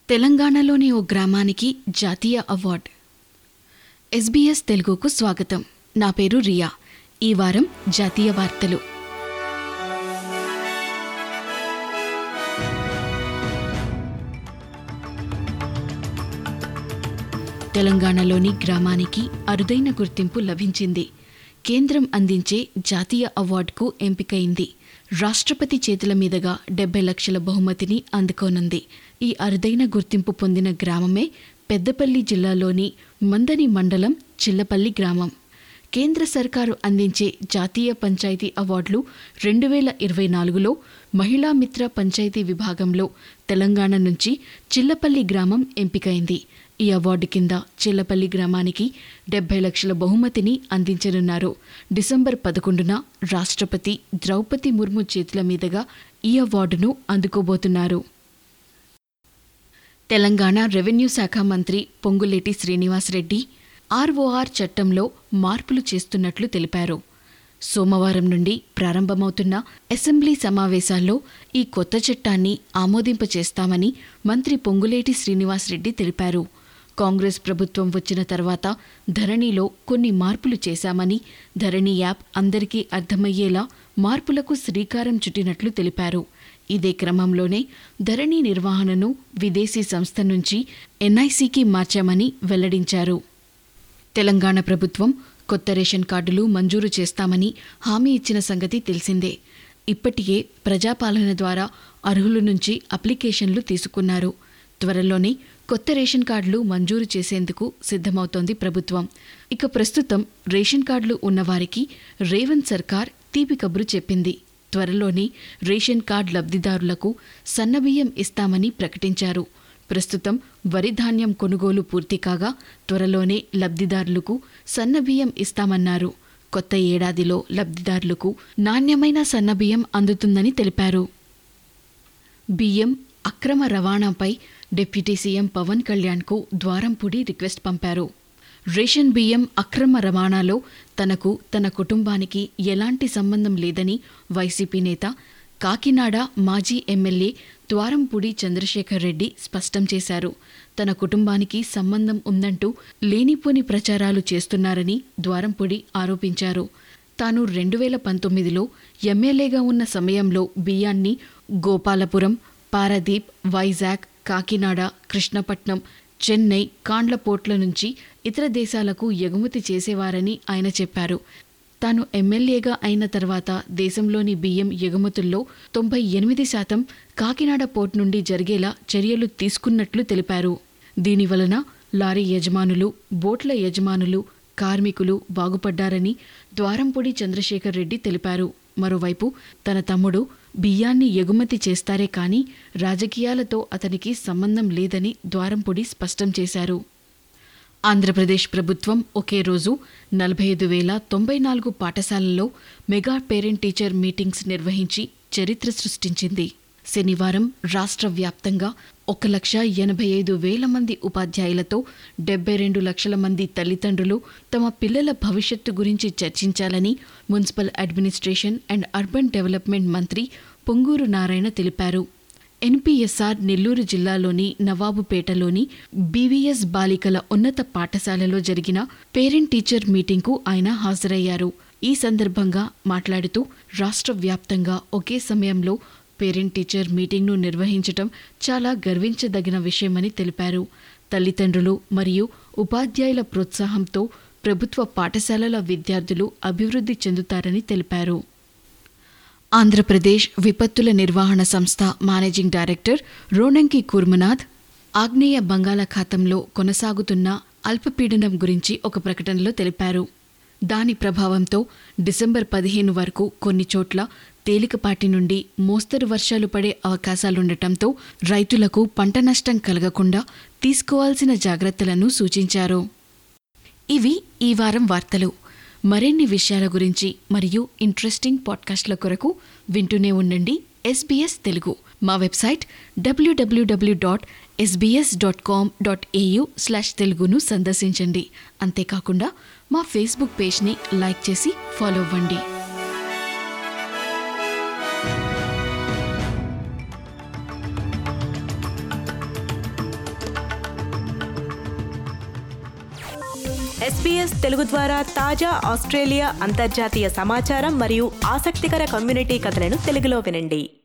తెలంగాణలోని ఓ గ్రామానికి జాతీయ అవార్డు. SBS తెలుగుకు స్వాగతం. నా పేరు రియా. ఈ వారం జాతీయ వార్తలు. తెలంగాణలోని గ్రామానికి అరుదైన గుర్తింపు లభించింది. కేంద్రం అందించే జాతీయ అవార్డుకు ఎంపికైంది. రాష్ట్రపతి చేతుల మీదుగా 70 లక్షల బహుమతిని అందుకోనుంది. ఈ అరుదైన గుర్తింపు పొందిన గ్రామమే పెద్దపల్లి జిల్లాలోని మందని మండలం చిల్లపల్లి గ్రామం. కేంద్ర సర్కారు అందించే జాతీయ పంచాయతీ అవార్డులు 2024లో మహిళా మిత్ర పంచాయతీ విభాగంలో తెలంగాణ నుంచి చిల్లపల్లి గ్రామం ఎంపికైంది. ఈ అవార్డు కింద చిల్లపల్లి గ్రామానికి 70 లక్షల బహుమతిని అందించనున్నారు. డిసెంబర్ 11న రాష్ట్రపతి ద్రౌపది ముర్ము చేతుల మీదుగా ఈ అవార్డును అందుకోబోతున్నారు. తెలంగాణ రెవెన్యూ శాఖ మంత్రి పొంగులేటి శ్రీనివాసరెడ్డి ROR చట్టంలో మార్పులు చేస్తున్నట్లు తెలిపారు. సోమవారం నుండి ప్రారంభమవుతున్న అసెంబ్లీ సమావేశాల్లో ఈ కొత్త చట్టాన్ని ఆమోదింపచేస్తామని మంత్రి పొంగులేటి శ్రీనివాసరెడ్డి తెలిపారు. కాంగ్రెస్ ప్రభుత్వం వచ్చిన తర్వాత ధరణిలో కొన్ని మార్పులు చేశామని, ధరణి యాప్ అందరికీ అర్థమయ్యేలా మార్పులకు శ్రీకారం చుట్టినట్లు తెలిపారు. ఇదే క్రమంలోనే ధరణి నిర్వహణను విదేశీ సంస్థ నుంచి NICకి మార్చామని వెల్లడించారు. తెలంగాణ ప్రభుత్వం కొత్త రేషన్ కార్డులు మంజూరు చేస్తామని హామీ ఇచ్చిన సంగతి తెలిసిందే. ఇప్పటికే ప్రజాపాలన ద్వారా అర్హుల నుంచి అప్లికేషన్లు తీసుకున్నారు. త్వరలోనే కొత్త రేషన్ కార్డులు మంజూరు చేసేందుకు సిద్ధమవుతోంది ప్రభుత్వం. ఇక ప్రస్తుతం రేషన్ కార్డులు ఉన్నవారికి రేవంత్ సర్కార్ తీపి కబురు చెప్పింది. త్వరలోనే రేషన్ కార్డు లబ్ధిదారులకు సన్నబియ్యం ఇస్తామని ప్రకటించారు. ప్రస్తుతం వరి ధాన్యం కొనుగోలు పూర్తి కాగా త్వరలోనే లబ్ధిదారులకు సన్నబియ్యం ఇస్తామన్నారు. కొత్త ఏడాదిలో లబ్ధిదారులకు నాణ్యమైన సన్నబియ్యం అందుతుందని తెలిపారు. బియ్యం అక్రమ రవాణాపై డిప్యూటీ సీఎం పవన్ కళ్యాణ్కు ద్వారంపూడి రిక్వెస్ట్ పంపారు. రేషన్ బియ్యం అక్రమ రవాణాలో తనకు, తన కుటుంబానికి ఎలాంటి సంబంధం లేదని వైసీపీ నేత, కాకినాడ మాజీ ఎమ్మెల్యే ద్వారంపూడి చంద్రశేఖర్ రెడ్డి స్పష్టం చేశారు. తన కుటుంబానికి సంబంధం ఉందంటూ లేనిపోని ప్రచారాలు చేస్తున్నారని ద్వారంపూడి ఆరోపించారు. తాను 2019లో ఎమ్మెల్యేగా ఉన్న సమయంలో బియ్యాన్ని గోపాలపురం, పారదీప్, వైజాగ్, కాకినాడ, కృష్ణపట్నం, చెన్నై, కాండ్ల పోర్ట్ల నుంచి ఇతర దేశాలకు ఎగుమతి చేసేవారని ఆయన చెప్పారు. తాను ఎమ్మెల్యేగా అయిన తర్వాత దేశంలోని బియ్యం ఎగుమతుల్లో 98% కాకినాడ పోర్ట్ నుండి జరిగేలా చర్యలు తీసుకున్నట్లు తెలిపారు. దీనివలన లారీ యజమానులు, బోట్ల యజమానులు, కార్మికులు బాగుపడ్డారని ద్వారంపూడి చంద్రశేఖర్ రెడ్డి తెలిపారు. మరోవైపు తన తమ్ముడు బియ్యాన్ని ఎగుమతి చేస్తారే కానీ రాజకీయాలతో అతనికి సంబంధం లేదని ద్వారంపూడి స్పష్టం చేశారు. ఆంధ్రప్రదేశ్ ప్రభుత్వం ఒకే రోజు 45,094 పాఠశాలల్లో మెగా పేరెంట్ టీచర్ మీటింగ్స్ నిర్వహించి చరిత్ర సృష్టించింది. శనివారం రాష్ట్ర వ్యాప్తంగా 1,85,000 మంది ఉపాధ్యాయులతో 72 లక్షల మంది తల్లిదండ్రులు తమ పిల్లల భవిష్యత్తు గురించి చర్చించాలని municipal administration and urban development మంత్రి పొంగూరు నారాయణ తెలిపారు. NPSR నెల్లూరు జిల్లాలోని నవాబుపేటలోని BVS బాలికల ఉన్నత పాఠశాలలో జరిగిన పేరెంట్ టీచర్ మీటింగ్కు ఆయన హాజరయ్యారు. ఈ సందర్భంగా మాట్లాడుతూ రాష్ట్ర వ్యాప్తంగా ఒకే సమయంలో పేరెంట్ టీచర్ మీటింగ్ను నిర్వహించడం చాలా గర్వించదగిన విషయమని తెలిపారు. తల్లిదండ్రులు మరియు ఉపాధ్యాయుల ప్రోత్సాహంతో ప్రభుత్వ పాఠశాలల విద్యార్థులు అభివృద్ధి చెందుతారని తెలిపారు. ఆంధ్రప్రదేశ్ విపత్తుల నిర్వహణ సంస్థ మేనేజింగ్ డైరెక్టర్ రోనంకి కుర్మనాథ్ ఆగ్నేయ బంగాళాఖాతంలో కొనసాగుతున్న అల్పపీడనం గురించి ఒక ప్రకటనలో తెలిపారు. దాని ప్రభావంతో డిసెంబర్ 15 వరకు కొన్ని చోట్ల తేలికపాటి నుండి మోస్తరు వర్షాలు పడే అవకాశాలుండటంతో రైతులకు పంట నష్టం కలగకుండా తీసుకోవాల్సిన జాగ్రత్తలను సూచించారు. ఇవి ఈ వారం వార్తలు. మరిన్ని విషయాల గురించి మరియు ఇంట్రెస్టింగ్ పాడ్కాస్ట్ల కొరకు వింటూనే ఉండండి SBS తెలుగు. మా వెబ్సైట్ www.sbs.com.au/teluguను సందర్శించండి. అంతేకాకుండా మా ఫేస్బుక్ పేజ్ని లైక్ చేసి ఫాలో అవ్వండి. SBS తెలుగు ద్వారా తాజా ఆస్ట్రేలియా అంతర్జాతీయ సమాచారం మరియు ఆసక్తికర కమ్యూనిటీ కథలను తెలుగులో వినండి.